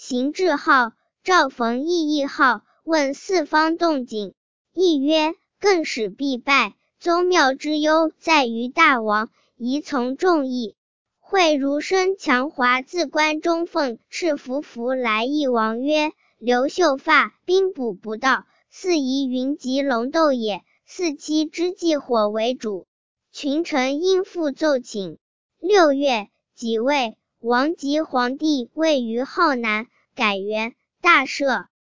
行至号，召冯异号，问四方动静。异曰：更始必败，宗庙之忧在于大王，宜从众议。会儒生强华自关中奉赤符来议王曰：刘秀发，兵补不到，四夷云集龙斗也，四期之祭火为主。群臣应复奏请。6月，己未，王即皇帝位于浩南，改元大赦。